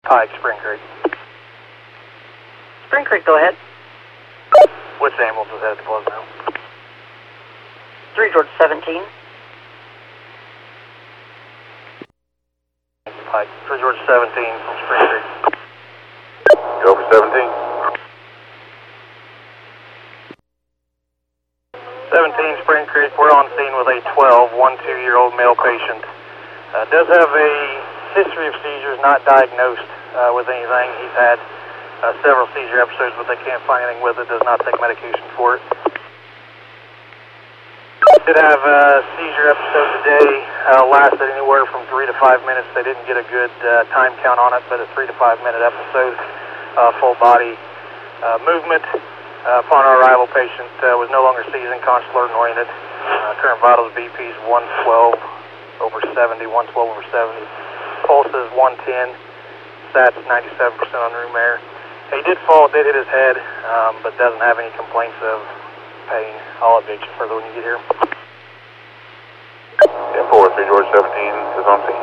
Pike, Spring Creek. Spring Creek, go ahead. Which ambulance is headed to Pleasant Hill? 3 George 17. Pike, 3 George 17 from Spring Creek. Go for 17. 17 Spring Creek, we're on scene with a 12-year-old male patient. Does have a history of seizures, not diagnosed with anything. He's had several seizure episodes, but they can't find anything with it, does not take medication for it. Did have a seizure episode today, lasted anywhere from 3 to 5 minutes. They didn't get a good time count on it, but a 3 to 5 minute episode, full body movement. Upon our arrival, patient was no longer seizing, conscious, alert, and oriented. Current vitals BP's 112/70, 112/70. Pulse is 110. Stats 97% on room air. He did fall, did hit his head, but doesn't have any complaints of pain. I'll update you further when you get here. 10-4, 3 George 17 is on scene.